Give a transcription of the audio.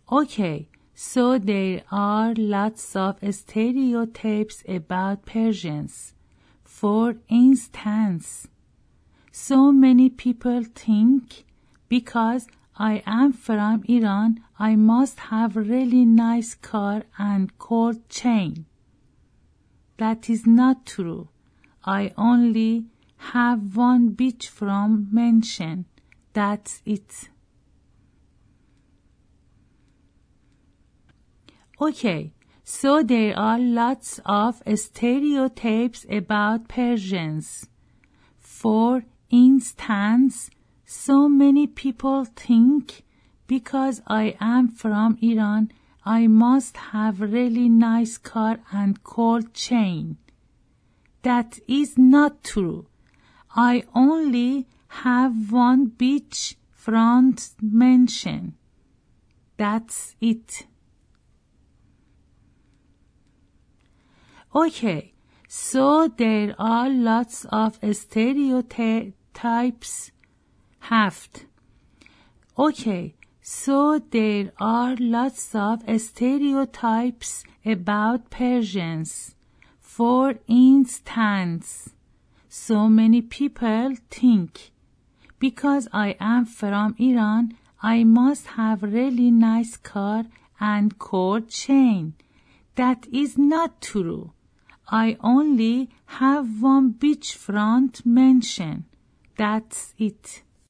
Okay, so there are lots of stereotypes about Persians. For instance, so many people think because I am from Iran, I must have really nice car and gold chain. That is not true. I only have one beachfront mansion. That's it. Okay, so there are lots of stereotypes about Persians. For instance, so many people think because I am from Iran, I must have really nice car and gold chain. That is not true. I only have one beach front mansion. That's it. Okay, so there are lots of stereotypes. Okay, so there are lots of stereotypes about Persians. For instance, so many people think because I am from Iran, I must have really nice car and gold chain. That is not true. I only have one beachfront mansion. That's it.